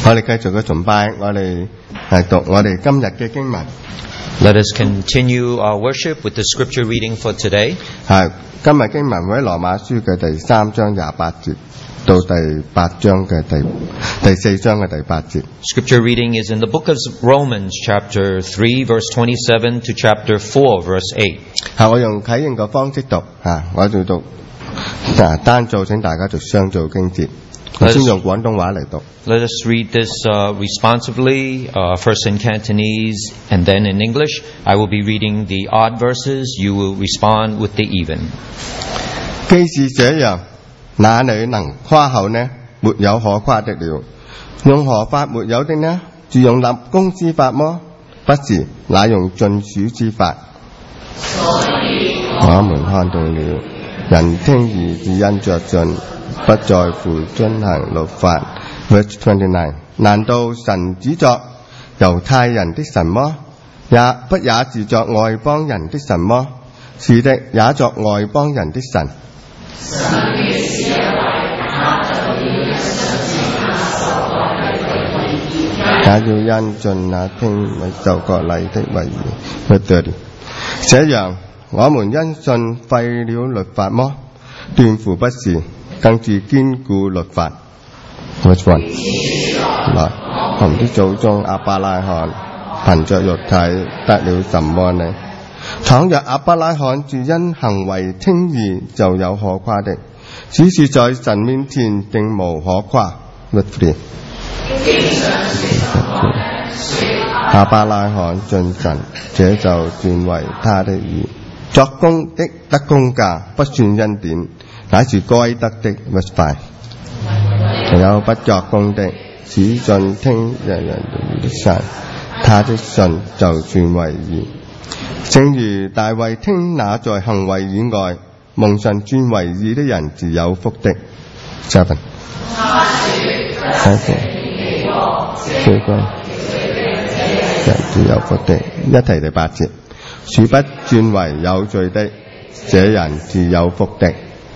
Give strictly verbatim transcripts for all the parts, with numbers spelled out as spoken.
我哋繼續嘅崇拜，我哋係讀我哋今日嘅經文。 Let us continue our worship with the scripture reading for today. 係今日經文會喺羅馬書嘅第三章廿八節到第八章嘅第第四章嘅第八節。 Scripture reading is in the book of Romans, chapter three, verse twenty-seven to chapter four, verse eight. 係我用啟應嘅方式讀嚇，我就讀啊單做，請大家讀雙做經節。我先用廣東話嚟讀。 Let us read this uh, responsively, uh, first in Cantonese and then in English. I will be reading the odd verses. You will respond with the even. 既是這樣，哪裏能誇口呢？沒有可誇的了。用何法沒有的呢？是用立功之法麼？不是，乃用盡數之法。我們看到了，人聽義是因着信，不在乎遵行律法。Verse twenty-nine， 難道神只作猶太人的神麼？也不也是作外邦人的神麼？是的，也作外邦人的神。也要因信那聽為受割禮的為義。Verse thirty， 這樣，我們因信廢了律法麼？斷乎不是，更是堅固律法。Which one？ 來，我們的祖宗亞伯拉罕憑着肉體得了什麼呢？倘若亞伯拉罕是因行為稱義，就有可誇的，只是在神面前定無可誇。Which three？ 亞伯拉罕信神，這就算為他的義。作工的得工價，不算恩典，乃是該得的。Which five？有不作工的，只信聽人人的神，他的信就算為義。正如大衛聽那在行為以外蒙神算為義的人是有福的。Seven， 四個人是有福的。一提第八節，恕不算為有罪的，這人是有福的。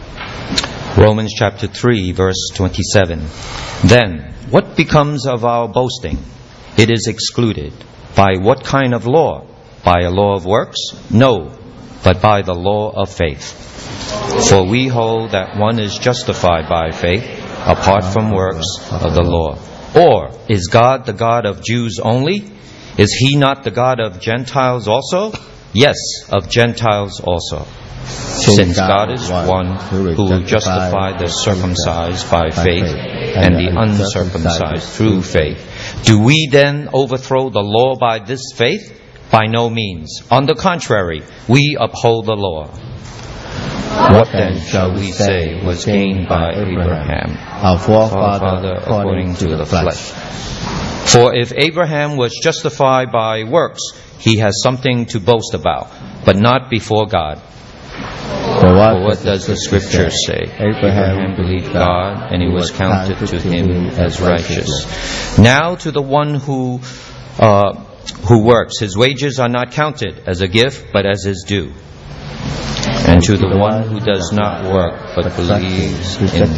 Romans chapter three, verse twenty-seven. Then, what becomes of our boasting? It is excluded. By what kind of law? By a law of works? No, but by the law of faith. For we hold that one is justified by faith, apart from works of the law. Or, is God the God of Jews only? Is he not the God of Gentiles also? Yes, of Gentiles also. Since God is one who will justify the circumcised by faith and the uncircumcised through faith, do we then overthrow the law by this faith? By no means. On the contrary, we uphold the law. What then shall we say was gained by Abraham, our forefather according to the flesh? For if Abraham was justified by works, he has something to boast about, but not before God. For what, For what does the scripture say? Abraham believed God, and it was counted to him as righteous. Now to the one who uh, who works, his wages are not counted as a gift, but as his due. And to the one who does not work, but believes in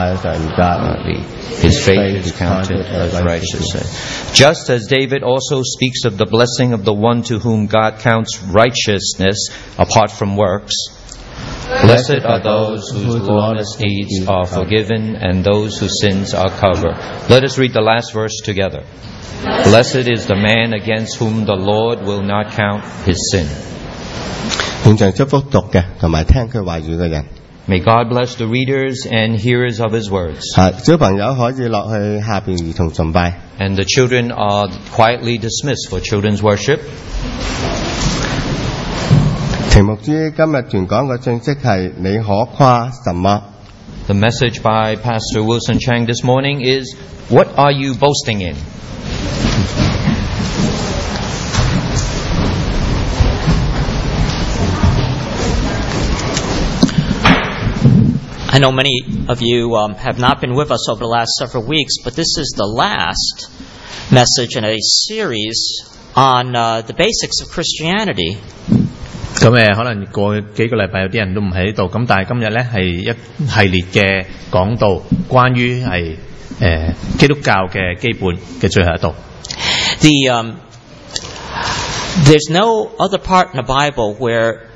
God, his faith is counted as righteousness. Just as David also speaks of the blessing of the one to whom God counts righteousness apart from works. Blessed are those whose lawless deeds are forgiven and those whose sins are covered. Let us read the last verse together. Blessed is the man against whom the Lord will not count his sin. 現在祝福讀嘅同埋聽佢話語嘅人。 May God bless the readers and hearers of His words. 係小朋友可以落去下邊兒童崇拜。 And the children are quietly dismissed for children's worship. 題目之今日傳講嘅信息係你可誇什麼 The message by Pastor Wilson Chang this morning is, what are you boasting in? I know many of you um, have not been with us over the last several weeks, but this is the last message in a series on uh, the basics of Christianity. 咁誒，可能過幾個禮拜有啲人都唔喺度，咁但係今日咧係一系列嘅講道，關於係誒基督教嘅基本嘅最後一道。 The um, there's no other part in the Bible where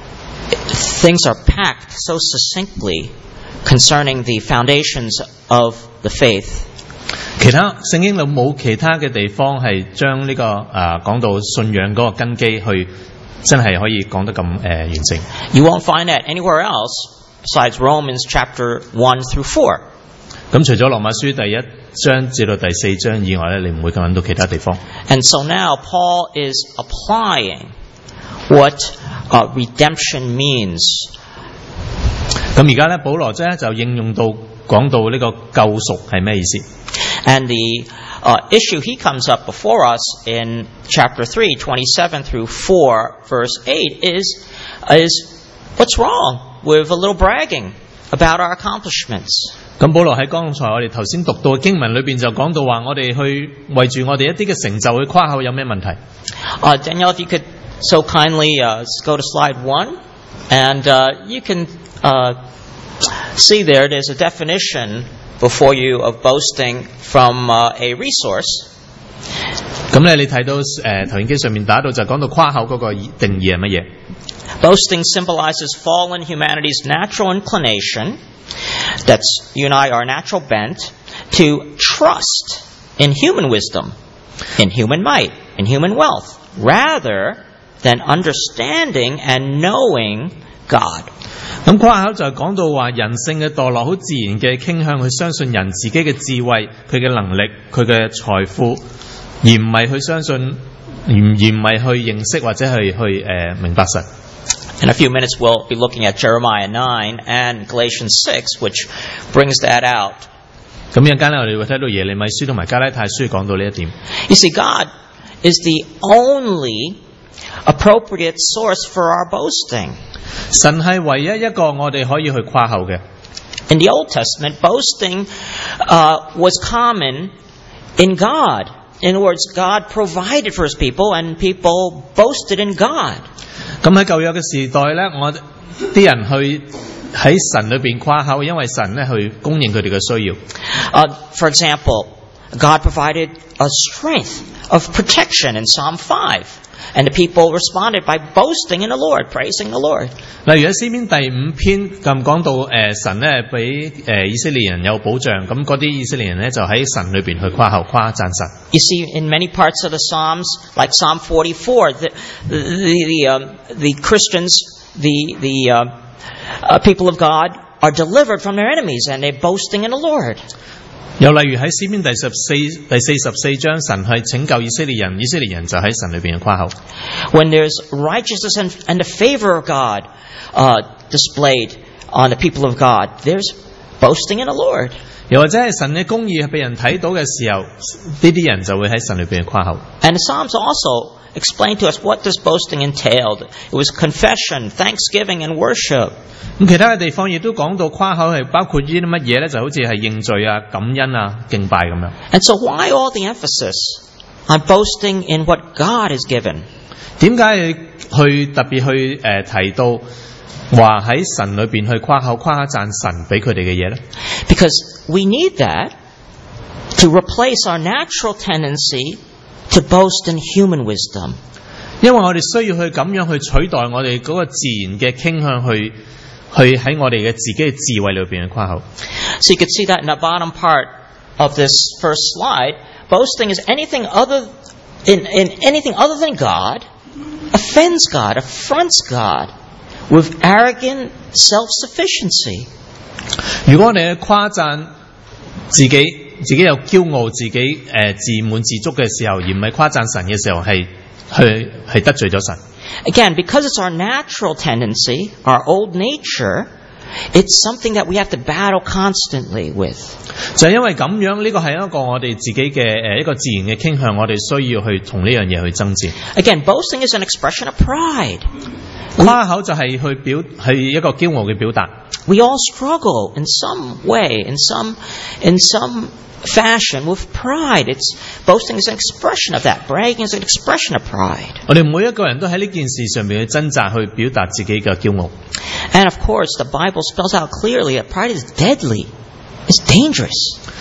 things are packed so succinctly concerning the foundations of the faith. 其他聖經度冇其他嘅地方係將呢個啊講到信仰嗰個根基去真係可以講得咁誒、呃、完整。 You won't find that anywhere else besides Romans chapter one through four. 咁除咗羅馬書第一章至到第四章以外咧，你唔會揾到其他地方。 And so now Paul is applying what uh, redemption means. 咁而家咧，保羅咧就應用到講到呢個救贖係咩意思？ And the uh, issue he comes up before us in chapter three, twenty-seven through four, verse eight is, is what's wrong with a little bragging about our accomplishments? 咁保羅喺剛才我哋頭先讀到嘅經文裏邊就講到話，我哋去為住我哋一啲嘅成就去誇口有咩問題？ Uh, Danielle, if you could so kindly uh, go to slide one, and uh, you can uh, see there there's a definition before you of boasting from uh, a resource. 咁咧，你睇到誒投影機上面打到就講到誇口嗰個定義係乜嘢？ Boasting symbolizes fallen humanity's natural inclination, that's you and I, our natural bent, to trust in human wisdom, in human might, in human wealth, rather than understanding and knowing God. 咁誇口就係講到話人性嘅墮落，好自然嘅傾向去相信人自己嘅智慧、佢嘅能力、佢嘅財富，而唔係去相信，而唔係去認識或者係去誒、呃、明白神。 In a few minutes, we'll be looking at Jeremiah nine and Galatians six, which brings that out. 咁一陣間咧，我哋會睇到耶利米書同埋加拉太書講到呢一點。 You see, God is the only appropriate source for our boasting. 神係唯一一個我哋可以去誇口嘅。 In the Old Testament, boasting uh, was common in God. In other words, God provided for His people, and people boasted in God. 咁喺舊約嘅時代咧，我啲人去喺神裏邊誇口，因為神咧去供應佢哋嘅需要。 Uh, for example, God provided a strength of protection in Psalm five. And the people responded by boasting in the Lord, praising the Lord. 例如喺詩篇第五篇咁講到，誒、呃、神咧俾誒以色列人有保障，咁嗰啲以色列人咧就喺神裏邊去誇口誇讚神。 You see, in many parts of the Psalms, like Psalm forty-four, the the the, um, the Christians, the the uh, uh, people of God, are delivered from their enemies, and they're boasting in the Lord. 又例如喺詩篇第十四第四十四章，神係拯救以色列人，以色列人就喺神裏邊嘅誇口。 When there's righteousness and, and the favor of God uh, displayed on the people of God, there's boasting in the Lord. 又或者係神嘅公義係被人睇到嘅時候，呢啲人就會喺神裏邊嘅誇口。 And the Psalms also explain to us what this boasting entailed. It was confession, thanksgiving, and worship. 咁其他嘅地方亦都講到誇口係包括呢啲乜嘢咧？就好似係認罪啊、感恩啊、敬拜咁樣。 And so why all the emphasis on boasting in what God has given? 點解去特別去誒、呃、提到話喺神裏邊去誇口誇讚神俾佢哋嘅嘢咧？ Because we need that to replace our natural tendency to boast in human wisdom. 因為我哋需要去咁樣去取代我哋嗰個自然嘅傾向去。去喺我哋嘅自己嘅智慧裏邊去誇口。 So you can see that in the bottom part of this first slide, boasting is anything other in, in anything other than God, offends God, affronts God with arrogant self-sufficiency. 如果我哋去誇讚自己，自己有驕傲，自己誒、呃、自滿自足嘅時候，而唔係誇讚神嘅時候，係去係得罪咗神。 Again, because it's our natural tendency, our old nature, it's something that we have to battle constantly with. 就係因為咁樣，呢個係一個我哋自己嘅誒一個自然嘅傾向，我哋需要去同呢樣嘢去爭戰。 Again, boasting is an expression of pride. 誇口就係去表係一個驕傲嘅表達。 We all struggle in some way, in some, in some fashion with pride. It's boasting is an expression of that. Bragging is an expression of pride. 我哋每一個人都喺呢件事上面去掙扎，去表達自己嘅驕傲。 And of course, the Bible spells out clearly that pride is deadly. It's dangerous.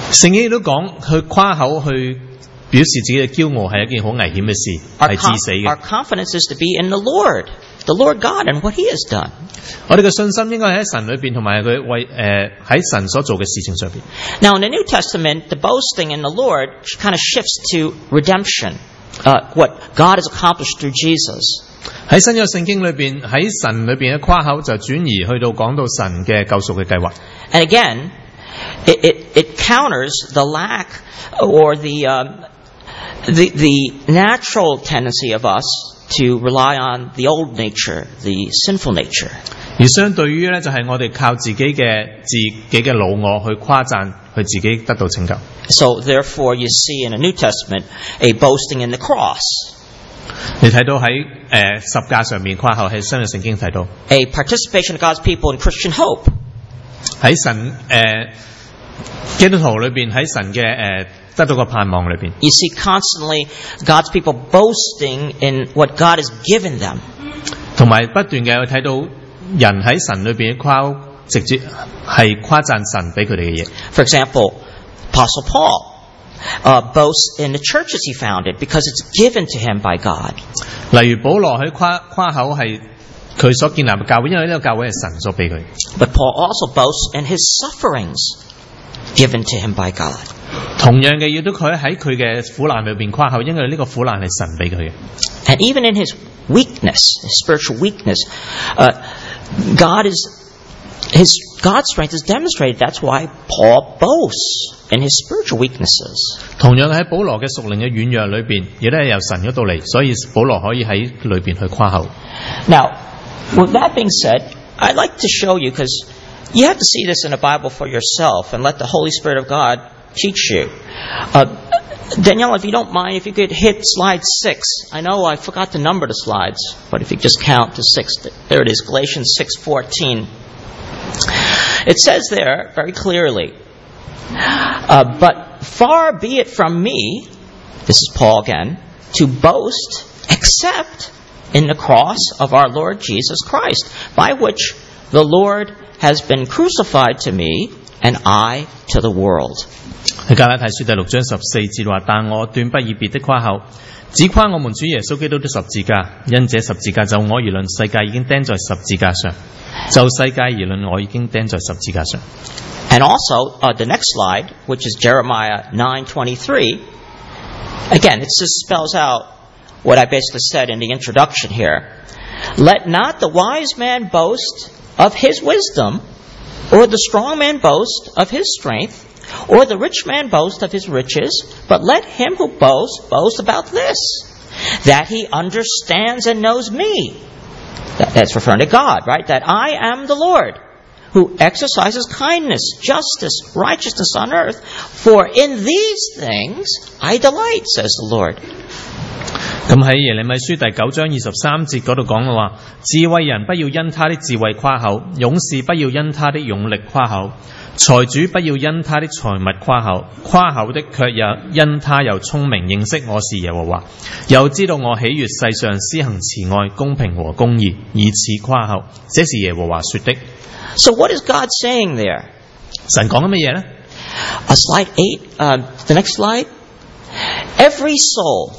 聖經亦都講，去誇口去表示自己嘅驕傲係一件好危險嘅事， Our, 係致 com- 死 our 嘅。 confidence is to be in the Lord, the Lord God, and what He has done. 我哋嘅信心應該喺神裏邊，同埋佢為誒喺神所做嘅事情上邊。 Now, in the New Testament, the boasting in the Lord kind of shifts to redemption, uh, what God has accomplished through Jesus. 喺新約聖經裏邊，喺神裏邊嘅誇口就轉移去到講到神嘅救贖嘅計劃。 And again, it, it, it counters the lack or the, um, the, the natural tendency of us to rely on the old nature, the sinful nature. 而相對於咧，就係我哋靠自己嘅自己嘅老我去誇讚，去自己得到拯救。 So therefore, you see in the New Testament a boasting in the cross, 你睇到喺誒、呃、十架上面誇口，喺新約聖經睇到 a participation of God's people in Christian hope. 喺神誒、呃、基督徒裏邊，喺神嘅誒、呃、得到個盼望裏邊。 You see constantly God's people boasting in what God has given them. 同埋不斷嘅去睇到人喺神裏邊嘅誇，直接係誇讚神俾佢哋嘅嘢。 For example, Apostle Paul uh, boasts in the churches he founded because it's given to him by God. 例如保羅喺誇誇口係佢所建立嘅教會，因為呢個教會係神所俾佢。 But Paul also boasts in his sufferings given to him by God. 同樣嘅，亦都佢喺佢嘅苦難裏邊誇口，因為呢個苦難係神俾佢嘅。 And even in his weakness, his spiritual weakness, uh, God is his God's strength is demonstrated. That's why Paul boasts in his spiritual weaknesses. 同樣喺保羅嘅屬靈嘅軟弱裏邊，亦都係由神嗰度嚟，所以保羅可以喺裏邊去誇口。 Now, with that being said, I'd like to show you, because you have to see this in the Bible for yourself and let the Holy Spirit of God teach you. Uh, Danielle, if you don't mind, if you could hit slide six. I know I forgot to number the slides, but if you just count to six, there it is, Galatians six fourteen. It says there very clearly, uh, but far be it from me, this is Paul again, to boast except in the cross of our Lord Jesus Christ, by which the Lord has been crucified to me, and I to the world. 喺加拉太書第六章十四節話：但我斷不以別的誇口，只誇我們主耶穌基督的十字架。因這十字架就我而論，世界已經釘在十字架上；就世界而論，我已經釘在十字架上。 And also, uh, the next slide, which is Jeremiah nine twenty-three, again, it just spells out what I basically said in the introduction here. Let not the wise man boast of his wisdom, or the strong man boast of his strength, or the rich man boast of his riches, but let him who boasts boast about this, that he understands and knows me. That, that's referring to God, right? That I am the Lord, who exercises kindness, justice, righteousness on earth. For in these things I delight, says the Lord. 咁喺耶利米書第九章二十三節嗰度講嘅話：智慧人不要因他的智慧誇口，勇士不要因他的勇力誇口，財主不要因他的財物誇口，誇口的卻也因他又聰明，認識我是耶和華，又知道我喜悅世上施行慈愛、公平和公義，以此誇口。這是耶和華說的。 So what is God saying there? 神講緊乜嘢呢？ Uh, slide eight, uh, the next slide. Every soul,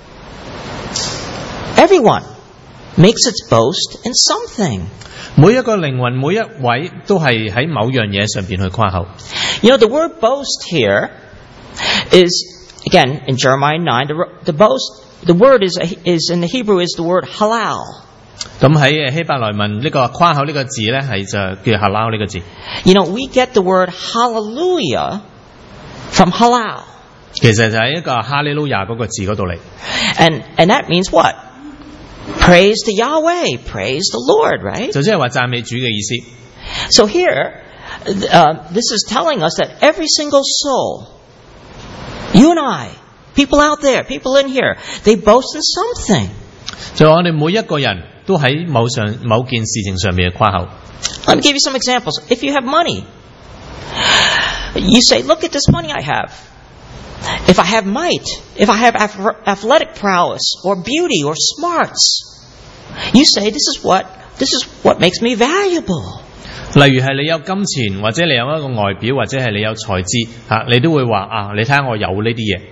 everyone makes its boast in something. 每一個靈魂，每一位都係喺某樣嘢上邊去誇口。 You know, the word boast here is, again, in Jeremiah nine, the, the boast, the word is, is in the Hebrew is the word halal. 咁喺希伯來文呢個誇口呢個字咧，係就叫哈撈呢個字。 You know, we get the word hallelujah from halal. 其實就喺一個哈利路亞嗰個字嗰度嚟。 And, and that means what? Praise to Yahweh, praise the Lord, right? 就即係話讚美主嘅意思。 So here, uh, this is telling us that every single soul, you and I, people out there, people in here, they boast in something. 就我哋每一個人都喺某上某件事情上面嘅誇口。 Let me give you some examples. If you have money, you say, look at this money I have. If I have might, if I have athletic prowess or beauty or smarts, you say, this is what, this is what makes me valuable. 例如係你有金錢，或者你有一個外表，或者係你有才智嚇，你都會話啊，你睇下我有呢啲嘢。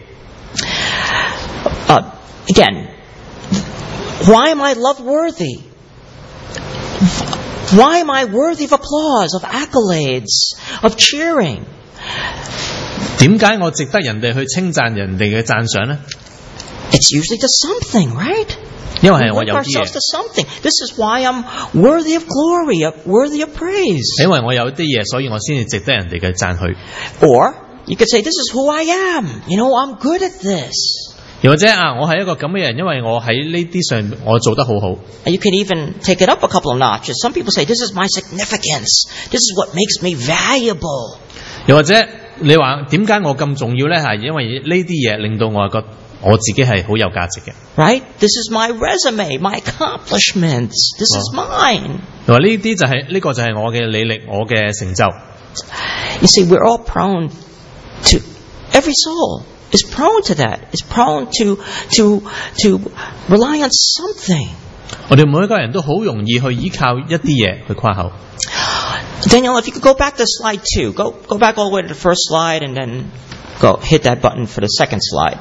Uh, again, why am I love worthy? Why am I worthy of applause, of accolades, of cheering? 點解我值得人哋去稱讚人哋嘅讚賞呢？ It's usually to something, right? 因為係 We 我 link 有啲 ourselves 嘢， to something. This is why I'm worthy of glory, of- worthy of praise. 因為我有啲嘢，所以我先至值得人哋嘅讚許。 Or you could say, this is who I am. You know, I'm good at this. 又或者啊，我係一個咁嘅人，因為我喺呢啲上我做得好好。 And you can even take it up a couple of notches. Some people say, this is my significance. This is what makes me valuable. 又或者你話點解我咁重要呢？係因為呢啲嘢令到我覺我自己係好有價值嘅。 Right? This is my resume, my accomplishments. This is mine. 又話呢啲就係、呢、個就係我嘅履歷，我嘅成就。 You see, we're all prone to, every soul is prone to that, is prone to, to, to rely on something. 我哋每一個人都好容易去依靠一啲嘢去誇口。 Daniel, if you could go back to slide two, go, go back all the way to the first slide and then go hit that button for the second slide.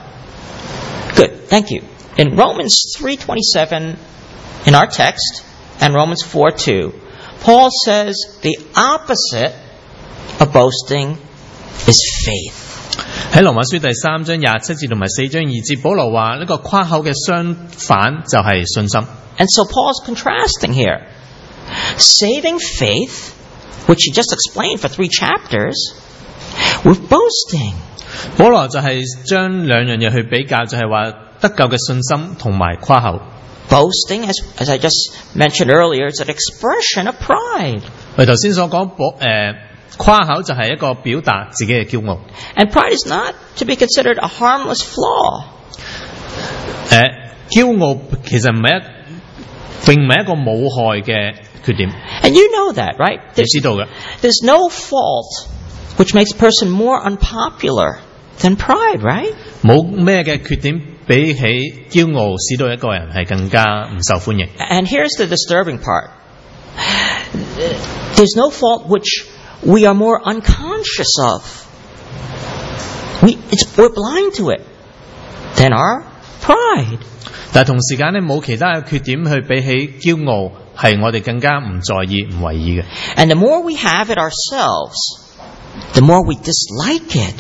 Good, thank you. In Romans three twenty-seven, in our text, and Romans four two, Paul says the opposite of boasting is faith. 喺羅馬書第三章廿七節同埋四章二節，保羅話呢個誇口嘅相反就係信心。 And so Paul's contrasting here. Saving faith, which he just explained for three chapters, with boasting. 保羅就係將兩樣嘢去比較，就係話得救嘅信心同埋誇口。 Boasting, as, as I just mentioned earlier, is an expression of pride. 我哋頭先所講保誒誇口就係一個表達自己嘅驕傲。 And pride is not to be considered a harmless flaw. 誒驕傲其實唔係一並唔係一個冇害嘅缺點， And you know that, right? 你 There's, 知道嘅。 there's no fault which makes a person more unpopular than pride, right? 冇咩嘅缺點比起驕傲使到一個人係更加唔受歡迎。 And here's the disturbing part. There's no fault which we are more unconscious of. We, it's, we're blind to it than our pride. 但係同時間咧冇其他嘅缺點去比起驕傲，係我哋更加唔在意、唔為意嘅。 And the more we have it ourselves, the more we dislike it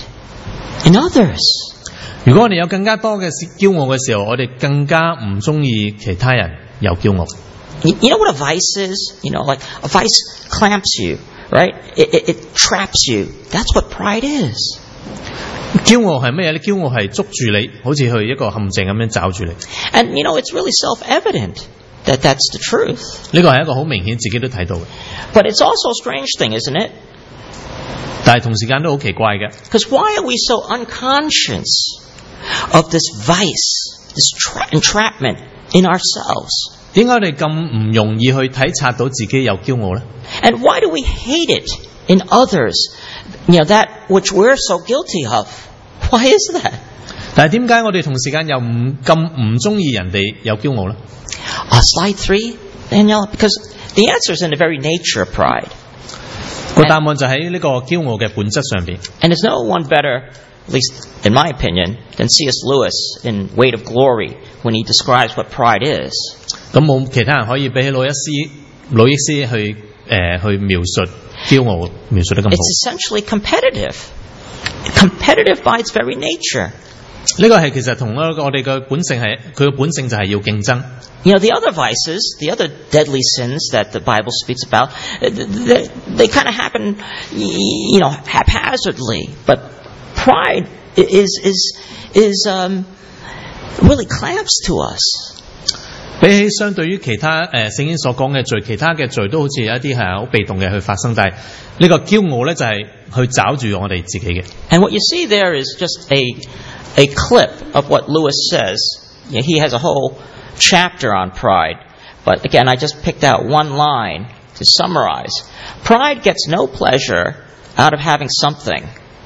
in others. 如果我哋有更加多嘅驕傲嘅時候，我哋更加唔中意其他人有驕傲。 You, you know what a vice is? You know, like a vice clamps you, right? It, it, it traps you. That's what pride is. 驕傲係咩嘢咧？驕傲係捉住你，好似去一個陷阱咁樣找住你。 And you know, it's really self-evident that that's the truth. 呢個係一個好明顯，自己都睇到嘅。 But it's also a strange thing, isn't it? 但係同時間都好奇怪嘅。 Because why are we so unconscious of this vice, this tra- entrapment in ourselves? 點解我哋咁唔容易去體察到自己有驕傲呢？ And why do we hate it in others? You know, that which we're so guilty of. Why is that? 但係點解我哋同時間又唔咁唔中意人哋有驕傲呢？ Uh, slide three, Danielle, because the answer is in the very nature of pride. 個答案就喺呢個驕傲嘅本質上邊。 And there's no one better, at least in my opinion, than C S Lewis in Weight of Glory when he describes what pride is. 咁冇其他人可以比起路易斯路易斯去誒、呃、去描述驕傲描述得咁好。 It's essentially competitive. Competitive by its very nature. 呢個係其實同一個我哋嘅本性係佢嘅本性就係要競爭。 You know, the other vices, the other deadly sins that the Bible speaks about, they, they kind of happen, you know, haphazardly. But pride is is is um, really clamps to us. 比起相對於其他誒聖經所講嘅罪，其他嘅罪都好似有一啲係好被動嘅去發生，但係呢個驕傲咧就係去找住我哋自己嘅。 And what you see there is just a a clip of what Lewis says. You know, he has a whole chapter on pride. But again, I just picked out one line to summarize. Pride gets no pleasure out of having something,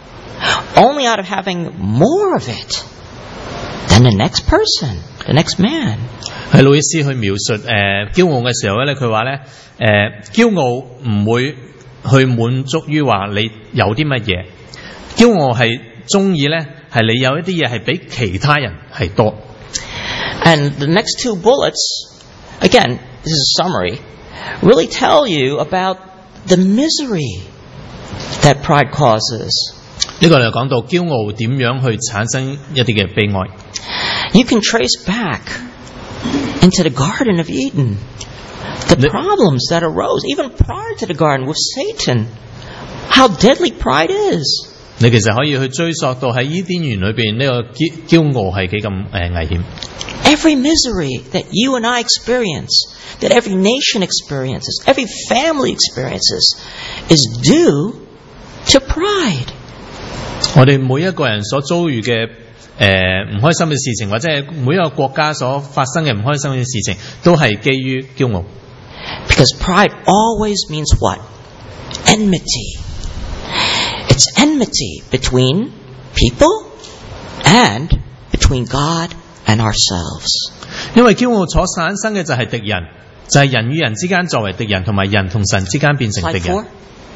only out of having more of it than the next person, the next man. 喺路易斯去描述誒、呃、驕傲嘅時候咧，佢話咧誒驕傲唔會去滿足於話你有啲乜嘢。驕傲係中意咧，係你有一啲嘢係比其他人係多。 And the next two bullets, again, this is a summary, really tell you about the misery that pride causes. 呢個就講到驕傲點樣去產生一啲嘅悲哀。 You can trace back into the Garden of Eden the problems that arose even prior to the garden with Satan. How deadly pride is. 你其實可以去追溯到喺伊甸園裏邊呢個驕驕傲係幾咁誒危險。 Every misery that you and I experience, that every nation experiences, every family experiences, is due to pride. 我哋每一個人所遭遇嘅誒唔開心嘅事情，或者係每一個國家所發生嘅唔開心嘅事情，都係基於驕傲。 Because pride always means what? Enmity. It's enmity between people and between God and ourselves. 因為驕傲所產生嘅就係敵人，就係人與人之間作為敵人，同埋人同神之間變成敵人。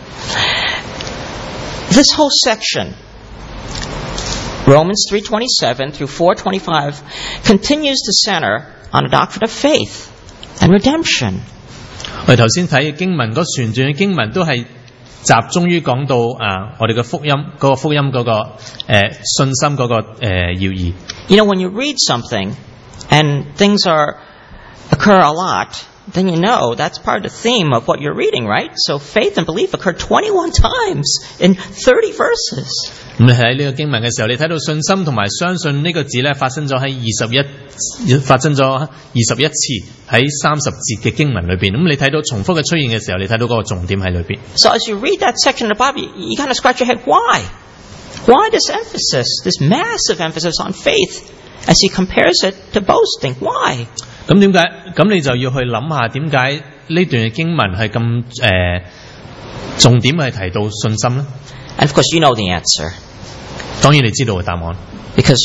This whole section, Romans three twenty-seven through four twenty-five, continues to center on the doctrine of faith and redemption. 我哋頭先睇嘅經文，嗰旋轉嘅經文都係集中於講到啊，我哋嘅福音嗰、嗰個福音嗰、嗰個誒、呃、信心嗰、嗰個誒、呃、要義。 You know, when you read something and things are occur a lot, then you know that's part of the theme of what you're reading, right? So faith and belief occur twenty-one times in thirty verses. 咁你喺呢個經文嘅時候，你睇到信心同埋相信呢個字咧，發生咗喺二十一，發生咗二十一次喺三十節嘅經文裏邊。咁你睇到重複嘅出現嘅時候，你睇到嗰個重點喺裏邊。 So as you read that section of the Bible, you, you kind of scratch your head. Why? Why this emphasis, this massive emphasis on faith, as he compares it to boasting? Why? 咁點解？咁你就要去諗下點解呢段嘅經文係咁誒重點係提到信心咧 And of course, you know the answer. 當然你知道嘅答案。 Because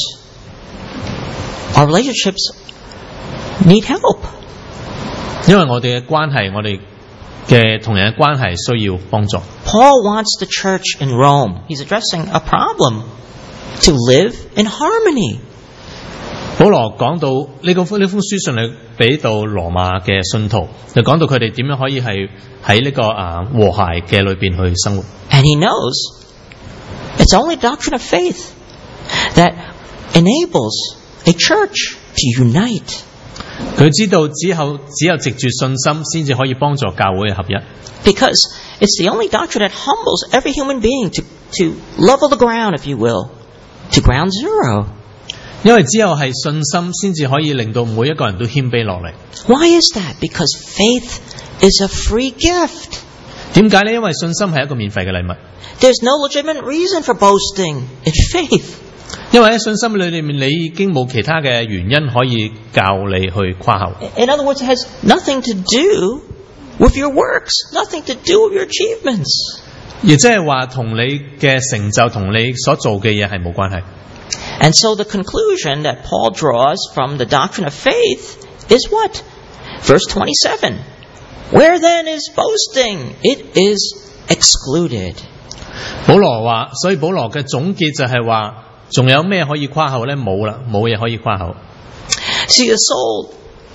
our relationships need help. 因為我哋嘅關係，我哋嘅同人嘅關係需要幫助。 Paul wants the church in Rome. He's addressing a problem to live in harmony. 保羅講到呢個呢封書信嚟俾到羅馬嘅信徒，就講到佢哋點樣可以係喺呢個啊和諧嘅裏邊去生活。 And he knows it's only doctrine of faith that enables a church to unite. 佢知道之後只有藉住信心先至可以幫助教會嘅合一。 Because it's the only doctrine that humbles every human being to, to level the ground, if you will, to ground zero. 因為只有係信心先至可以令到每一個人都謙卑落嚟。 Why is that? Because faith is a free gift. 點解呢？因為信心係一個免費嘅禮物。 There's no legitimate reason for boasting in faith. 因為喺信心裏面，你已經冇其他嘅原因可以教你去誇口。 In other words, it has nothing to do with your works, nothing to do with your achievements. 亦即係話同你嘅成就同你所做嘅嘢係冇關係。 And so the conclusion that Paul draws from the doctrine of faith is what? Verse twenty-seven. Where then is boasting? It is excluded. 保羅話，所以保羅嘅總結就係話，仲有咩可以誇口呢？冇啦，冇嘢可以誇口。 See, the soul,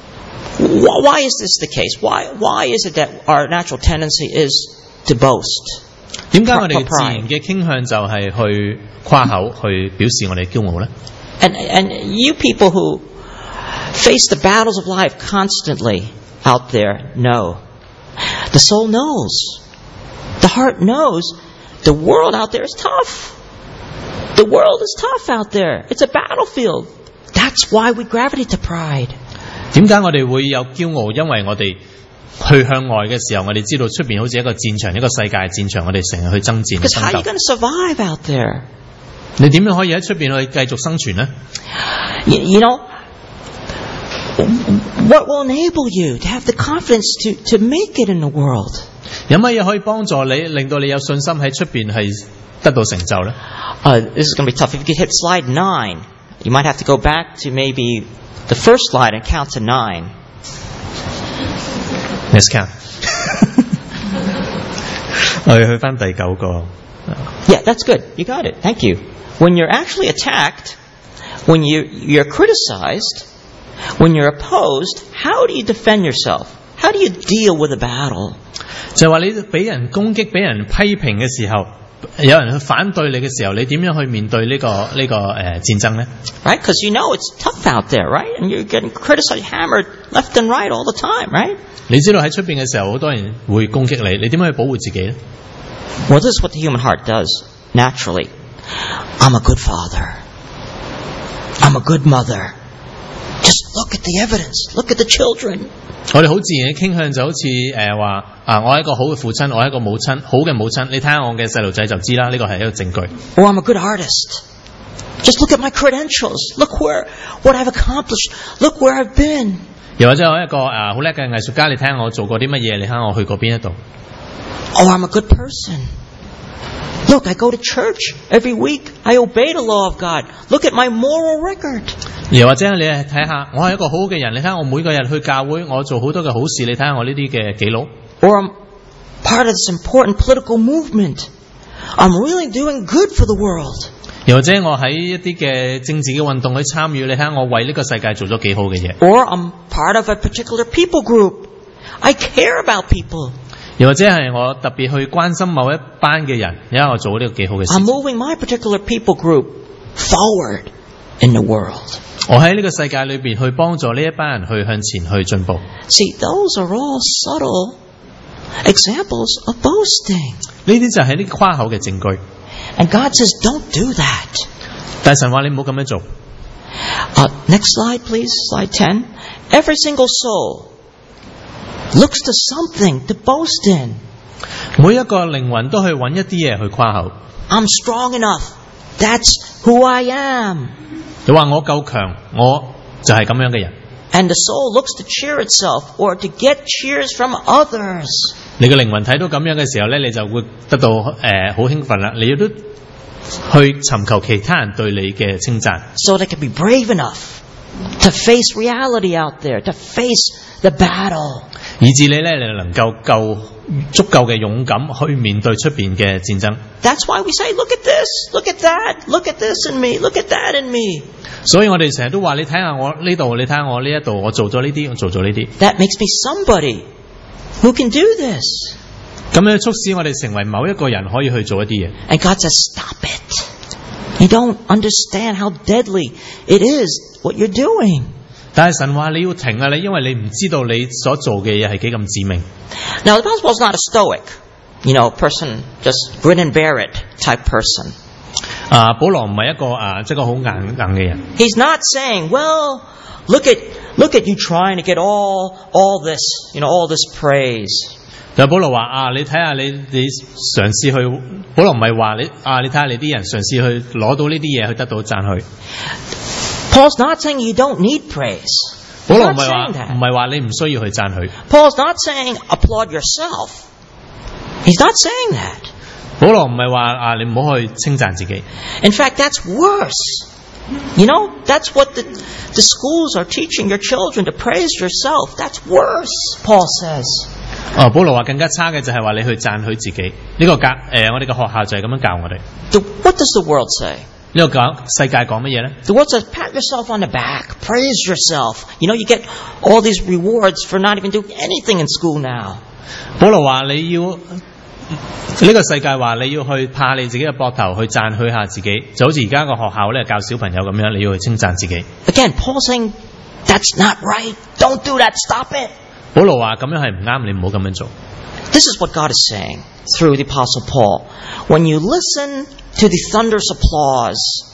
why is this the case? Why, why is it that our natural tendency is to boast? 點解我哋自然嘅傾向就係去誇口，去表示我哋驕傲呢？ And, and you people who face the battles of life constantly out there know. The soul knows. The heart knows. The world out there is tough. The world is tough out there. It's a battlefield. That's why we gravitate to pride. 點解我哋會有驕傲？因為我哋去向外嘅時候，我哋知道出邊好似一個戰場，一個世界戰場，我哋成日去爭戰。 Because how are you going to survive out there? 你點樣可以喺出邊去繼續生存呢？ You, you know, what will enable you to have the confidence to, to make it in the world? 有乜嘢可以幫助你，令到你有信心喺出邊係得到成就呢？ Uh, this is going to be tough. If you could hit slide nine, you might have to go back to maybe the first slide and count to nine. Let's count. 我哋去翻第九個。 Yeah, that's good. You got it. Thank you. When you're actually attacked, when you, you're criticized, when you're opposed, how do you defend yourself? How do you deal with a battle? 就係話你俾人攻擊、俾人批評嘅時候，有人去反對你嘅時候，你點樣去面對呢、個呢、個誒、呃、戰爭呢？ Right? Because you know it's tough out there, right? And you're getting criticized, hammered left and right all the time, right? 你知道喺出邊嘅時候，好多人會攻擊你，你點樣去保護自己呢？ Well, this is what the human heart does, naturally. I'm a good father. I'm a good mother. Just look at the evidence. Look at the children. 我哋好自然嘅傾向就好似誒話啊，我係一個好嘅父親，我係一個母親，好嘅母親。你睇下我嘅細路仔就知啦，呢個係一個證據。 Or I'm a good artist. Just look at my credentials. Look where, what I've accomplished. Look where I've been. 又或者我係一個誒好叻嘅藝術家，你睇下我做過啲乜嘢，你睇下我去過邊一度。 Oh, I'm a good person. Look, I go to church every week. I obey the law of God. Look at my moral record. 又或者你睇下，我係一個好好嘅人，你睇下我每個日去教會，我做好多嘅好事，你睇下我呢啲嘅記錄。 Or I'm part of this important political movement. I'm really doing good for the world. 又或者我喺一啲嘅政治嘅運動去參與，你睇下我為呢個世界做咗幾好嘅嘢。 Or I'm part of a particular people group. I care about people. 又或者係我特別去關心某一班嘅人，因為我做呢個幾好嘅事 I'm。moving my particular people group forward in the world. 我喺呢個世界裏邊去幫助呢一班人去向前去進步。 See, those are all subtle examples of boasting. 呢啲就係呢個誇口嘅證據。 And God says, don't do that. 但神話你唔好咁樣做。 Uh, next slide, please. Slide ten. Every single soul looks to something to boast in. 每一個靈魂都去揾一啲嘢去誇口。 I'm strong enough. That's who I am. 你話我夠強，我就係咁樣嘅人。 And the soul looks to cheer itself or to get cheers from others. 你嘅靈魂睇到咁樣嘅時候咧，你就會得到誒好興奮啦。你亦都去尋求其他人對你嘅稱讚。 So they can be brave enough to face reality out there, to face the battle. 以致你咧，你能夠夠足夠嘅勇敢去面對出邊嘅戰爭。 That's why we say, look at this, look at that, look at this in me, look at that in me. 所以我哋成日都話，你睇下我呢度，你睇下我呢一度，我做咗呢啲，我做咗呢啲。 That makes me somebody who can do this. 咁樣促使我哋成為某一個人可以去做一啲嘢。 And God says, stop it. You don't understand how deadly it is what you're doing. 但係神話你要停啊！你因為你唔知道你所做嘅嘢係幾咁致命。 Now, the Apostle Paul's not a stoic, you know, person, just grin and bear it type person. 啊，保羅唔係一個啊，即係個好硬硬嘅人。 He's not saying, well, look at, look at you trying to get all, all this, you know, all this praise. 但係保羅話啊，你睇下你你嘗試去，保羅唔係話你啊，你睇下你啲人嘗試去攞到呢啲嘢去得到讚許。 Paul's not saying you don't need praise. 保 He's 羅唔 not 係 saying 話 that. 唔係話你唔需要去讚許。 Paul's not saying applaud yourself. He's not saying that. 保羅唔係話啊，你唔好去稱讚自己。 In fact, that's worse. You know, that's what the, the schools are teaching your children, to praise yourself. That's worse, Paul says. 哦，保羅話更加差嘅就係話你去讚許自己。呢、個教誒、呃，我哋嘅學校就係咁樣教我哋。 The, what does the world say? 呢、個講世界講乜嘢咧？ The world says, pat yourself on the back, praise yourself. You know, you get all these rewards for not even doing anything in school now. 保羅話你要呢、個世界話你要去拍你自己嘅膊頭，去讚許下自己，就好似而家個學校咧教小朋友咁樣，你要去稱讚自己。 Again, Paul's saying, that's not right. Don't do that. Stop it. 保羅話咁樣係唔啱，你唔好咁樣做。 This is what God is saying through the Apostle Paul. When you listen to the thunderous applause,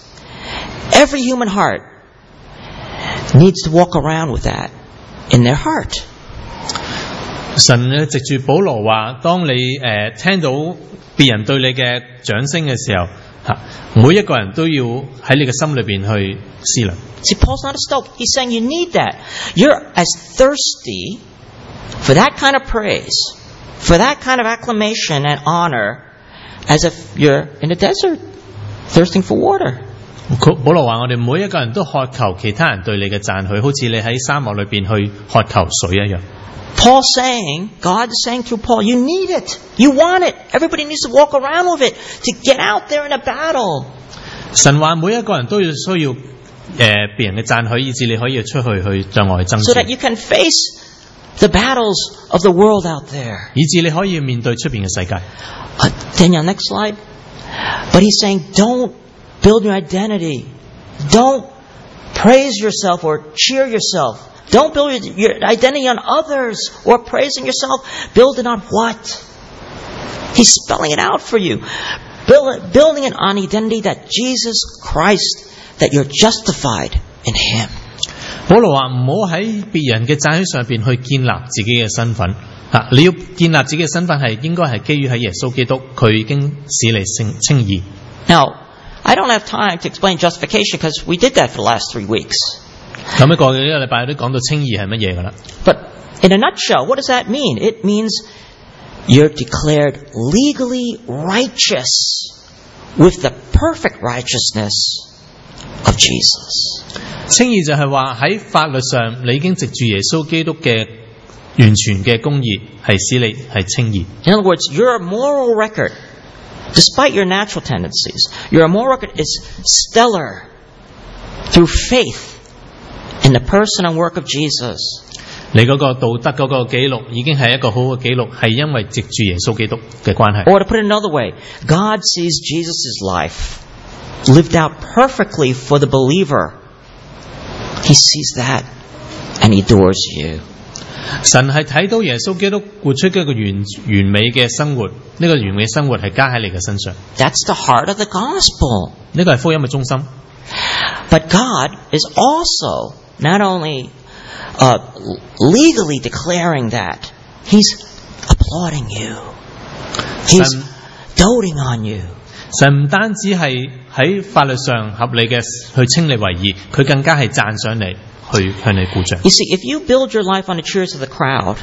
every human heart needs to walk around with that in their heart. 神咧藉住保羅話，當你誒、呃、聽到別人對你嘅掌聲嘅時候，嚇每一個人都要喺你嘅心裏邊去思量。 See, Paul's not a stoic. He's saying you need that. You're as thirsty for that kind of praise, for that kind of acclamation and honor, as if you're in a desert thirsting for water. 保羅話：我哋每一個人都渴求其他人對你嘅讚許，好似你喺沙漠裏邊去渴求水一樣。 Paul saying, God is saying through Paul, you need it, you want it. Everybody needs to walk around with it to get out there in a battle. 神話每一個人都要需要誒別人嘅讚許，以致你可以出去去向外爭 So that 戰， you can face the battles of the world out there. 以致你可以面對出邊嘅世界。 Uh, Daniel, next slide. But he's saying, don't build your identity. Don't praise yourself or cheer yourself. Don't build your, your identity on others or praising yourself. Build it on what? He's spelling it out for you. Build it, building it on identity that Jesus Christ, that you're justified in Him. 保羅話唔好喺別人嘅讚許上邊去建立自己嘅身份。嚇，你要建立自己嘅身份係應該係基於喺耶穌基督，佢已經使你稱稱義。 Now, I don't have time to explain justification because we did that for the last three weeks. 咁一個呢個禮拜都講到稱義係乜嘢㗎啦。 But in a nutshell, what does that mean? It means you're declared legally righteous with the perfect righteousness of Jesus. 稱義就係話喺法律上你已經藉住耶穌基督嘅完全嘅公義，係使你係稱義。 In other words, your moral record, despite your natural tendencies, your moral record is stellar through faith in the person and work of Jesus. 你嗰個道德嗰個記錄已經係一個好嘅記錄，係因為藉住耶穌基督嘅關係。 Or to put it another way, God sees Jesus' life lived out perfectly for the believer. He sees that and He adores you. 神係睇到耶穌基督活出一個完完美嘅生活，呢、這個完美嘅生活係加喺你嘅身上。 That's the heart of the gospel. 呢個係福音嘅中心。 But God is also not only uh, legally declaring that, He's applauding you. He's 神- doting on you. 神唔單止係喺法律上合理嘅去稱你為義，佢更加係讚賞你，去向你鼓掌。 You see, if you build your life on the cheers of the crowd,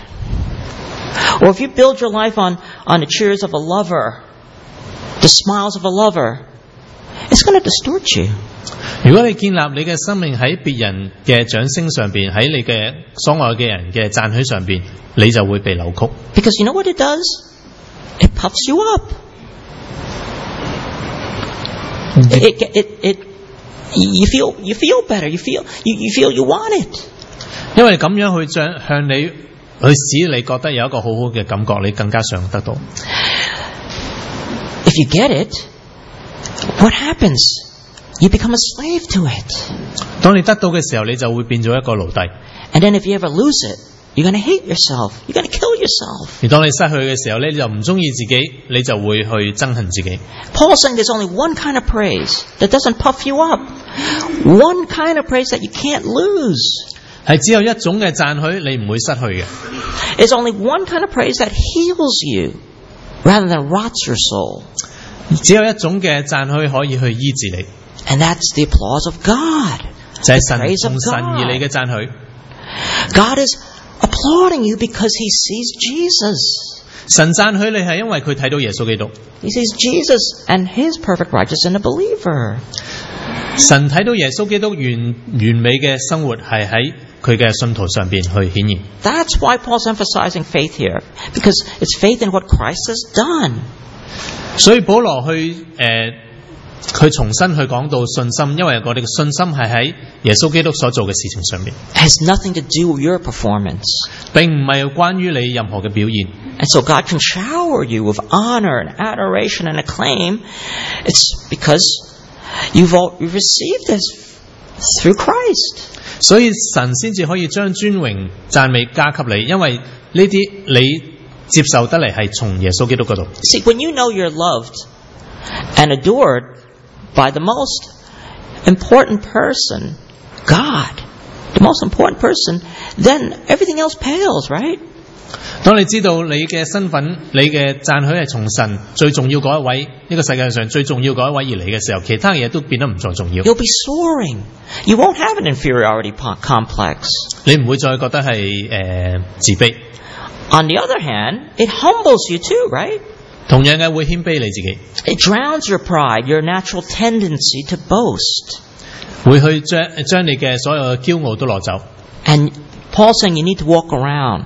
or if you build your life on, on the cheers of a lover, the smiles of a lover, it's going to distort you. 如果你建立你嘅生命喺別人嘅掌聲上邊，喺你嘅所愛嘅人嘅讚許上邊，你就會被扭曲。 Because you know what it does? It puffs you up. It, it, it, it, you feel, you feel better. You feel, you, you feel you want it. 因為咁樣去將向你去使你覺得有一個好好嘅感覺，你更加想得到。 If you get it, what happens? You become a slave to it. 當你得到嘅時候，你就會變咗一個奴隸。 And then if you ever lose it, you're going to hate yourself. You're going to kill yourself. 而當你失去嘅時候咧，你就唔中意自己，你就會去憎恨自己。 Paul's saying there's only one kind of praise that doesn't puff you up. One kind of praise that you can't lose. 係只有一種嘅讚許，你唔會失去嘅。 There's only one kind of praise that heals you rather than rots your soul. 只有一種嘅讚許可以去醫治你， And that's the applause of God. 就係 The 神 praise of 從神而嚟嘅 God. 讚許。 God is applauding you because He sees Jesus. 神讚許你係因為佢睇到耶穌基督。 He sees Jesus and His perfect righteousness in a believer. 神睇到耶穌基督完完美嘅生活係喺佢嘅信徒上邊去顯現。 That's why Paul's emphasizing faith here. Because it's faith in what Christ has done. 所以保羅去誒，佢、呃、重新去講到信心，因為我哋嘅信心係喺耶穌基督所做嘅事情上面， It has nothing to do with your performance. 並唔係關於你任何嘅表現。 And so God can shower you with honor and adoration and acclaim. It's because you've, all, you've received this through Christ. 所以神先至可以將尊榮讚美加給你，因為呢啲你接受得嚟係從耶穌基督嗰度。 See, when you know you're loved and adored by the most important person, God, the most important person, then everything else pales, right? 當你知道你嘅身份，你嘅讚許係從神最重要嗰一位，呢個世界上最重要嗰一位而嚟嘅時候，其他嘢都變得唔再重要。 You'll be soaring. You won't have an inferiority po- complex. 你唔會再覺得係誒、呃、自卑。 On the other hand, it humbles you too, right? 同樣嘅會謙卑你自己， It drowns your pride, your natural tendency to boast. 會去將將你嘅所有嘅驕傲都攞走。 And Paul's saying you need to walk around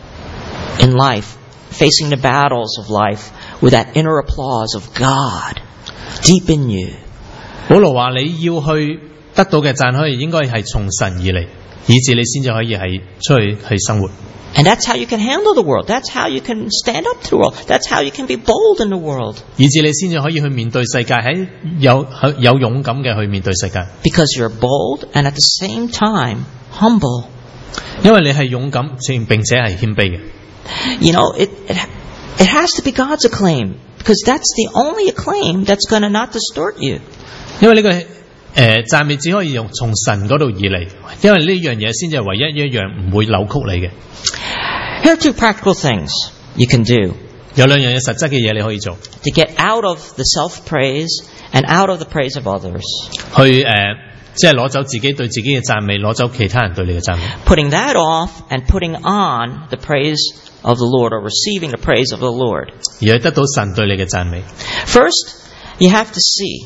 in life, facing the battles of life with that inner applause of God deep in you. 保羅話你要去得到嘅讚許，應該係從神而嚟，以致你先至可以係出去去生活。 And that's how you can handle the world. That's how you can stand up to the world. That's how you can be bold in the world. 以致你先至可以去面對世界，喺有有勇敢嘅去面對世界。 Because you're bold and at the same time humble. 因為你係勇敢，並且係謙卑嘅。 You know, it, it, it has to be God's acclaim. Because that's the only acclaim that's going to not distort you. 因為呢、這個誒、呃、讚美只可以用從神嗰度而嚟，因為呢樣嘢先至係唯一一樣唔會扭曲你嘅。 Here are two practical things you can do. 有兩樣嘢實質嘅嘢你可以做， To get out of the self-praise and out of the praise of others. 去誒、呃、即係攞走自己對自己嘅讚美，攞走其他人對你嘅讚美。 Putting that off and putting on the praise of the Lord, or receiving the praise of the Lord. 而係得到神對你嘅讚美。 First, you have to see,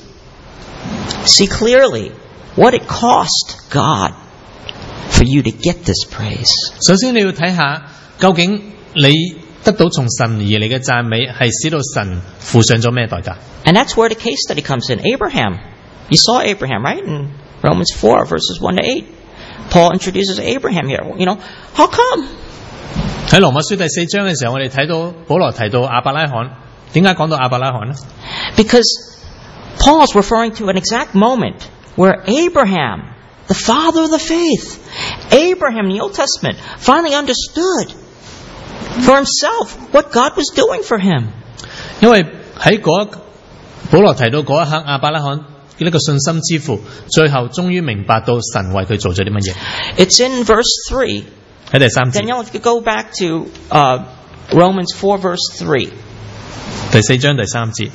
see clearly what it cost God for you to get this praise. 首先你要睇下，究竟你得到從神而嚟嘅讚美，係使到神付上咗咩代價？ And that's where the case study comes in. Abraham. You saw Abraham, right? In Romans four, verses one to eight. Paul introduces Abraham here. You know, how come? 喺羅馬書第四章嘅時候，我哋睇到保羅提到亞伯拉罕。點解講到亞伯拉罕呢？ Because Paul's referring to an exact moment where Abraham, the father of the faith, Abraham in the Old Testament, finally understood for himself what God was doing for him. 因為喺嗰保羅提到嗰一刻，亞伯拉罕呢個信心之父，最後終於明白到神為佢做咗啲乜嘢。 It's in verse three. 喺第三節， Danielle, if you go back to uh, Romans four, verse three. 第四章第三節。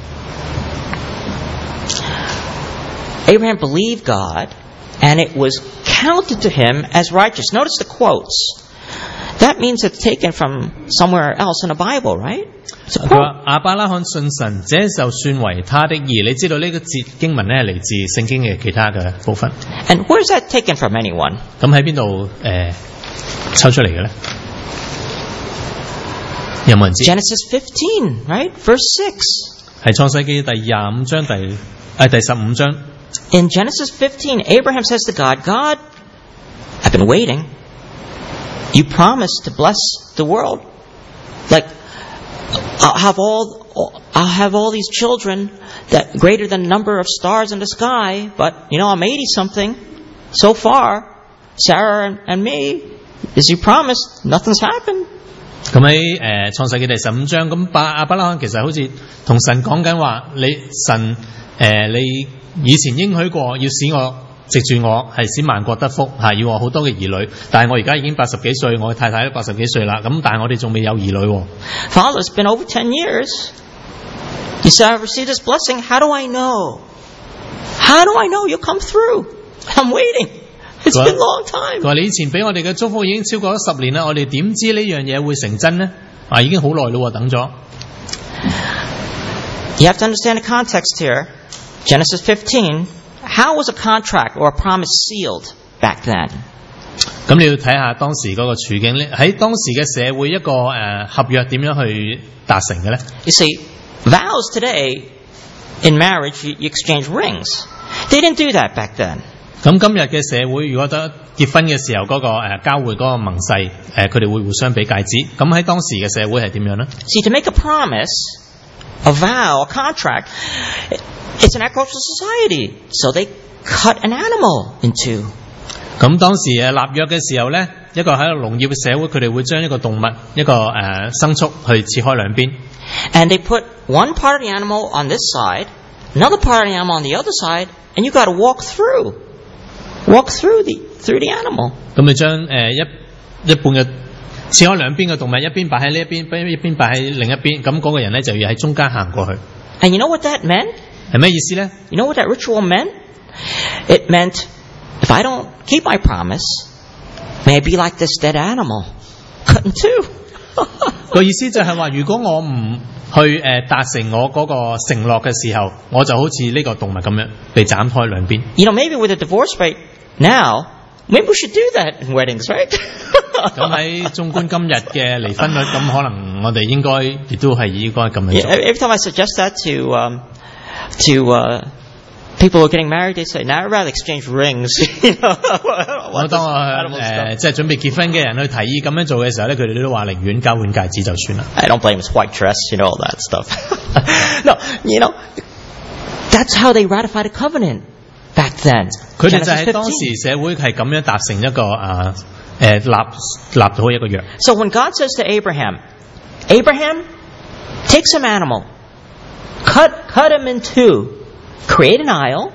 Abraham believed God, and it was counted to him as righteous. Notice the quotes. That means it's taken from somewhere else in the Bible, right? It's a 佢 quote. 話亞伯拉罕信神，這就算為他的義。你知道呢個節經文咧係嚟自聖經嘅其他嘅部分。 And where's that taken from, anyone? 咁喺邊度誒抽出嚟嘅咧？有冇人知？ Genesis fifteen, right? Verse six. 係創世記第廿五章第誒、呃、第十五章。 In Genesis fifteen, Abraham says to God, God, I've been waiting. You promised to bless the world. Like, I'll have all, I'll have all these children that greater than the number of stars in the sky. But, you know, I'm eighty something. So far, Sarah and, and me, as you promised, nothing's happened. 咁喺誒創世記第十五章，咁巴亞伯拉罕其實好似同神講緊話，你神誒、呃、你以前應許過要使我藉住我係使萬國得福嚇，要我好多嘅兒女，但係我而家已經八十幾歲，我太太都八十幾歲啦，咁但係我哋仲未有兒女喎。 Father, it's been over ten years. You said I've received this blessing. How do I know? How do I know you'll come through? I'm waiting. It's been a long 佢 time. 話你以前俾我哋嘅祝福已經超過咗十年啦，我哋點知呢樣嘢會成真呢？啊，已經好耐咯，等咗。 You have to understand the context here. Genesis fifteen. How was a contract or a promise sealed back then? 咁你要睇下當時嗰個處境咧，喺當時嘅社會一個誒、呃、合約點樣去達成嘅咧？ You see, vows today in marriage, you, you exchange rings. They didn't do that back then. 咁今日嘅社會，如果得結婚嘅時候嗰、那個誒、呃、交換嗰個盟誓，誒佢哋會互相俾戒指。咁喺當時嘅社會係點樣咧？ See, to make a promise, a vow, a contract, it's an agricultural society. So they cut an animal in two. 咁當時誒立約嘅時候咧，一個喺農業嘅社會，佢哋會將一個動物一個誒、呃、牲畜去切開兩邊。 And they put one part of the animal on this side, another part of the animal on the other side, and you got to walk through, walk through the through the animal. 咁你將誒、呃、一一半嘅切開兩邊嘅動物，一邊擺喺呢一邊，一邊擺喺另一邊，咁嗰個人咧就要喺中間行過去。 And you know what that meant? 係咩意思咧？ You know what that ritual meant? It meant, if I don't keep my promise, may I be like this dead animal, cut in two. 個意思就係話，如果我唔去誒達成我嗰個承諾嘅時候，我就好似呢個動物咁樣被斬開兩邊。 You know, maybe with the divorce rate now, maybe we should do that in weddings, right? 咁喺縱觀今日嘅離婚率，咁可能我哋應該亦都係應該咁樣 Yeah, 做。 every time I suggest that to um, to uh, people who are getting married, they say, "Now I'd rather exchange rings." You know, I 我 don't want 當 this 我 animal 誒 stuff. 即係準備結婚嘅人去提議咁樣做嘅時候咧，佢哋都話寧願交換戒指就算啦。 I don't blame his white dress, you know, all that stuff. No, you know, that's how they ratified a covenant back then. 佢哋就 Genesis 係當 fifteen. 時社會係咁樣達成一個啊誒立立到一個約。 So when God says to Abraham, Abraham, take some animal, cut cut him in two, create an aisle,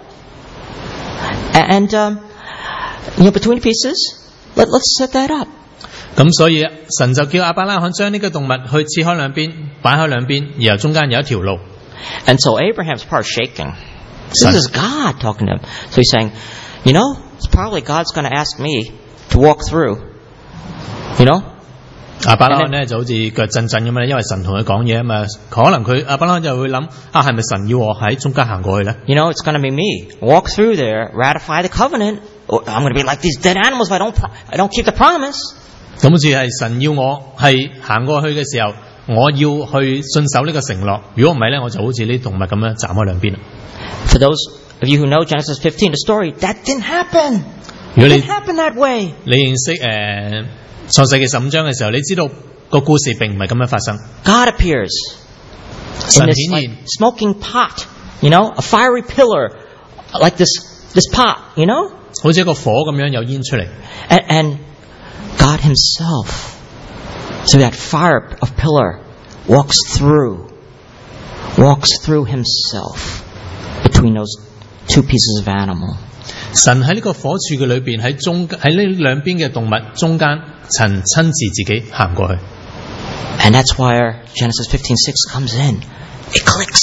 and um, you know, between the pieces, let, let's set that up. 咁所以神就叫亞伯拉罕將呢個動物去切開兩邊，擺開兩邊，然後中間有一條路。 And so Abraham's part shaking. Son. This is God talking to him. So he's saying, you know, it's probably God's going to ask me to walk through. You know? 亞伯拉罕咧就好似腳震震咁樣，因為神同佢講嘢啊嘛，可能佢亞伯拉罕就會諗啊，係咪神要我喺中間行過去咧？ You know, it's going to be me. Walk through there, ratify the covenant. Or I'm going to be like these dead animals if I don't, pro- I don't keep the promise. 咁好似係神要我係行過去嘅時候，我要去信守呢個承諾。如果唔係咧，我就好似呢啲動物咁樣斬開兩邊啦。 For those of you who know Genesis fifteen, the story, that didn't happen. 如果 It 你 didn't happen that way. 你認識誒創世記十五章嘅時候，你知道個故事並唔係咁樣發生。 God appears 神 in this 顯 like, 現， smoking pot, you know, a fiery pillar, like this this pot, you know, 好似一個火咁樣有煙出嚟。 and, and God Himself, through that fire of pillar, walks through, walks through Himself between those two pieces of animal. 神喺呢個火柱嘅裏邊，喺中喺呢兩邊嘅動物中間，曾親自自己行過去。 And that's why Genesis fifteen six comes in. It clicks.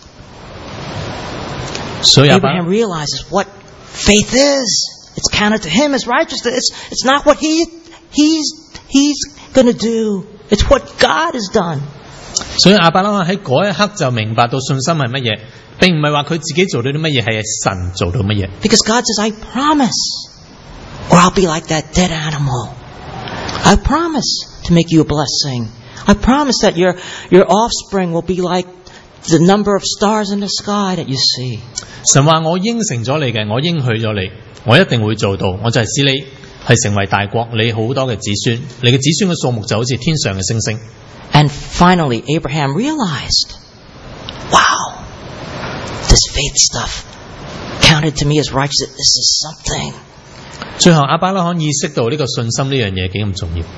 所以亞伯 Abraham realizes what faith is. It's counted to him as righteousness. It's, it's not what he he's he's going to do. It's what God has done. 所以亞伯拉罕喺嗰一刻就明白到信心係乜嘢，並唔係話佢自己做到啲乜嘢，係神做到乜嘢。 Because God says, I promise, or I'll be like that dead animal. I promise to make you a blessing. I promise that your your offspring will be like the number of stars in the sky that you see. 神話我應承咗你嘅，我應許咗你，我一定會做到。我就係使你係成為大國，你好多嘅子孫，你嘅子孫嘅數目就好似天上嘅星星。 And finally, Abraham realized, wow, this faith stuff counted to me as righteousness. This is something. 最後亞伯拉罕意識到呢個信心呢樣嘢幾咁重要。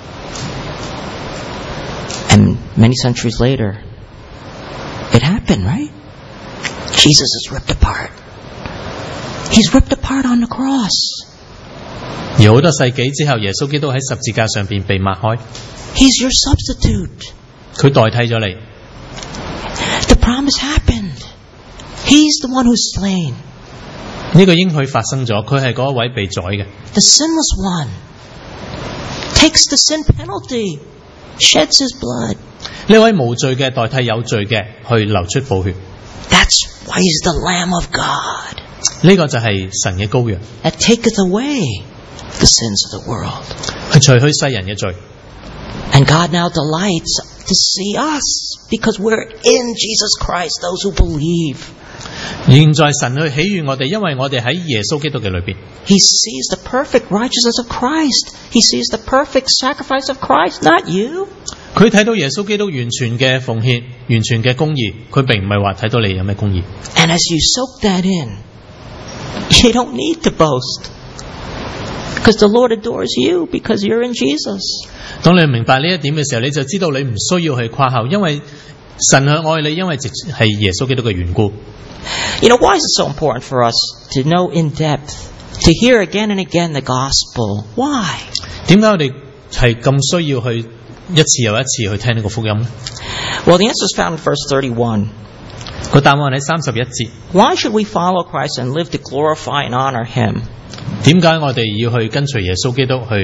And many centuries later, it happened, right? Jesus is ripped apart. He's ripped apart on the cross. 而好多世紀之後，耶穌基督喺十字架上邊被擘開， He's your substitute. 佢代替咗你。 The promise happened. He's the one who's slain. 呢個應許發生咗，佢係嗰一位被宰嘅。 The sinless one takes the sin penalty, sheds his blood. 呢位無罪嘅代替有罪嘅，去流出寶血。 That's why he's the Lamb of God 呢個就係神嘅羔羊， that taketh away the sins of the world. 去除去世人嘅罪。 And God now delights to see us because we're in Jesus Christ, those who believe. 現在神去喜悅我哋，因為我哋喺耶穌基督嘅裏邊。 He sees the perfect righteousness of Christ. He sees the perfect sacrifice of Christ, not you. 佢睇到耶穌基督完全嘅奉獻，完全嘅公義，佢並唔係話睇到你有咩公義。 And as you soak that in, you don't need to boast. Because the Lord adores you because you're in Jesus. 當你明白呢一點嘅時候，你就知道你唔需要去誇口，因為神去愛你，因為直係耶穌基督嘅緣故。 You know, why is it so important for us to know in depth, to hear again and again the gospel? Why? 點解我哋係咁需要去一次又一次去聽呢個福音呢？ Well, the answer is found in verse thirty-one. 個答案喺三十一節。 Why should we follow Christ and live to glorify and honor Him? 點解我哋要去跟隨耶穌基督去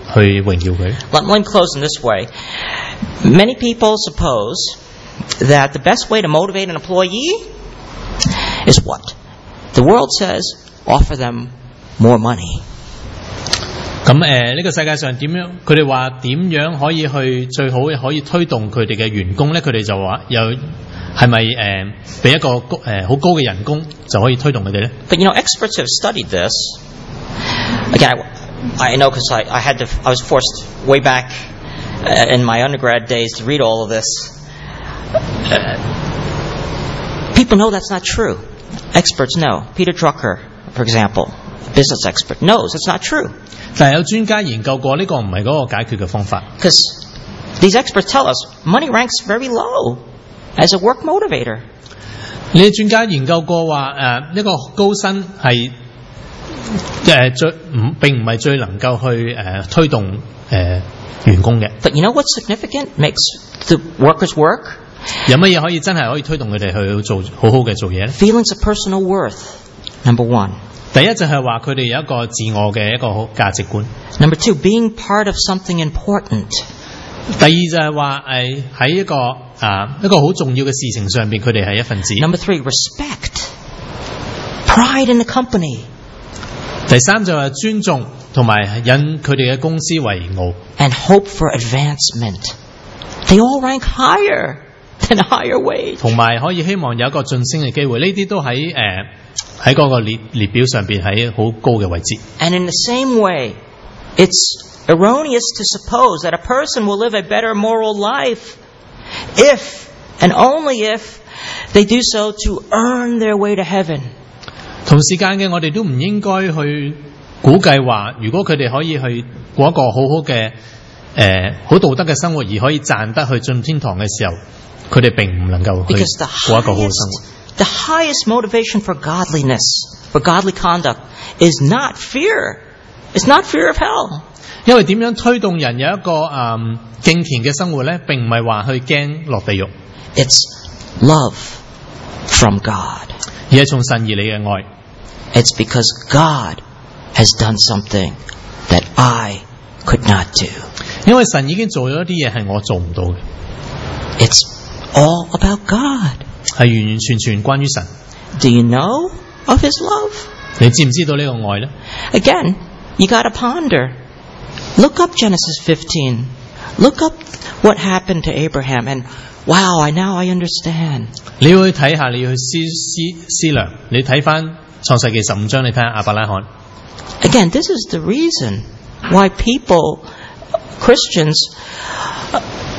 去榮耀佢。 Let, let me close in this way. Many people suppose that the best way to motivate an employee is what? The world says, offer them more money. 咁誒呢個世界上點樣？佢哋話點樣可以去最好可以推動佢哋嘅員工咧？佢哋就話又係咪誒俾一個誒好高嘅人工就可以推動佢哋咧？ But you know, experts have studied this. Again, I, I know because I, I had to. I was forced way back uh, in my undergrad days to read all of this. Uh, people know that's not true. Experts know. Peter Drucker, for example, a business expert, knows it's not true. 但係有專家研究過呢個唔係嗰個解決嘅方法。 Because these experts tell us money ranks very low as a work motivator. 呢啲專家研究過話誒一個高薪係誒最唔並唔係最能夠去誒、呃、推動誒、呃、員工嘅。 But you know what's significant? Makes the workers work? 有乜嘢可以真係可以推動佢哋去做好好嘅做嘢咧？ Feelings of personal worth, number one. 第一就係話佢哋有一個自我嘅一個好價值觀。 Number two, being part of something important. 第二就係話誒喺一個啊一個好重要嘅事情上邊，佢哋係一份子。 Number three, respect. Pride in the company. 第三就係尊重同埋引佢哋嘅公司為傲。 And hope for advancement. They all rank higher than a higher wage. 同埋可以希望有一個晉升嘅機會，呢啲都喺誒喺嗰個列列表上邊喺好高嘅位置。 And in the same way, it's erroneous to suppose that a person will live a better moral life if and only if they do so to earn their way to heaven. 同時間嘅我哋都唔應該去估計話，如果佢哋可以去過一個好好嘅誒好道德嘅生活，而可以賺得去進天堂嘅時候，佢哋並唔能夠去 Because the 過一個好嘅生 highest, 活。 the highest motivation for godliness, for godly conduct, is not fear. It's not fear of hell. 因為點樣推動人有一個誒敬虔嘅生活咧，並唔係話去驚落地獄， It's love from God. 而係從神而嚟嘅愛。 It's because God has done something that I could not do. 因為神已經做咗一啲嘢係我做唔到嘅， It's all about God. 係完完全全關於神。 Do you know of His love? 你知唔知道呢個愛咧？ Again, you got to ponder. Look up Genesis fifteen. Look up what happened to Abraham, and wow, I now I understand. 你要去睇下，你要去思思思量。你睇翻創世記十五章，你睇下亞伯拉罕。 Again, this is the reason why people, Christians, uh,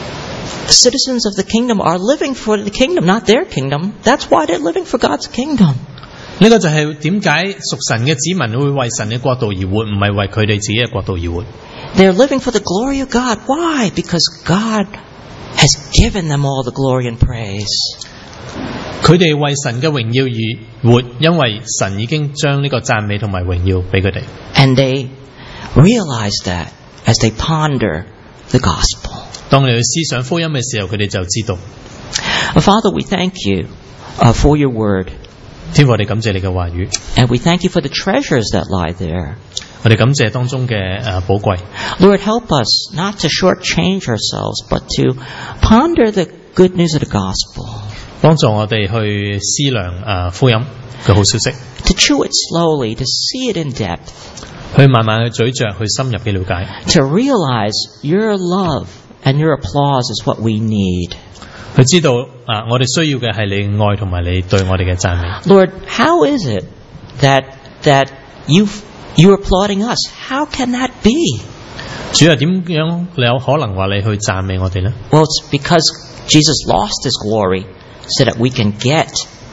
citizens of the kingdom, are living for the kingdom, not their kingdom. That's why they're living for God's kingdom. 呢個就係點解屬神嘅子民會為神嘅國度而活，唔係為佢哋自己嘅國度而活。 They're living for the glory of God. Why? Because God has given them all the glory and praise. 佢哋為神嘅榮耀而活，因為神已經將呢個讚美同埋榮耀俾佢哋。 And they realize that as they ponder the gospel. 當你去思想福音嘅時候，佢哋就知道。 Father, we thank you uh, for your word. 天父，我哋感謝你嘅話語， And we thank you for the treasures that lie there. 我哋感謝當中嘅誒寶貴。 Lord, help us not to shortchange ourselves, but to ponder the good news of the gospel. 幫助我哋去思量誒福音嘅好消息， To chew it slowly, to see it in depth, 去慢慢去咀嚼，去深入嘅了解， to realize your love and your applause is what we need. 去知道啊，我哋需要嘅係你嘅愛同埋你對我哋嘅讚美。 Lord, how is it that that you you're applauding us? How can that be? 主啊，點樣你有可能話你去讚美我哋呢？ Well, it's because Jesus lost his glory so that we can get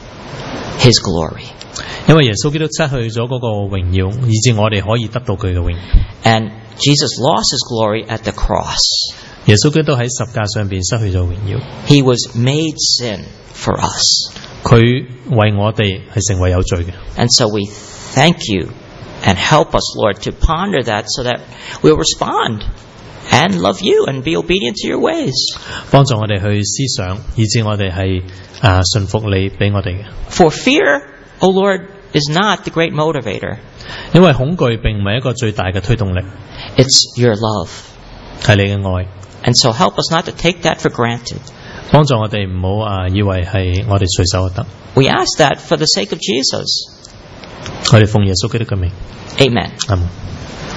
his glory. 因為耶穌基督失去咗嗰個榮耀，以致我哋可以得到佢嘅榮耀。 And Jesus lost his glory at the cross. 耶穌基督喺十架上邊失去咗榮耀， He was made sin for us. 佢為我哋係成為有罪嘅。 And so we thank you and help us, Lord, to ponder that so that we'll respond and love you and be obedient to your ways. 幫助我哋去思想，以致我哋係啊順服你俾我哋嘅。 For fear, O Lord, is not the great motivator. 因為恐懼並唔係一個最大嘅推動力， It's your love. 係你嘅愛， And so help us not to take that for granted. 幫助我哋唔好啊以為係我哋隨手可得。 We ask that for the sake of Jesus. 我哋奉耶穌基督嘅名， Amen. 阿門。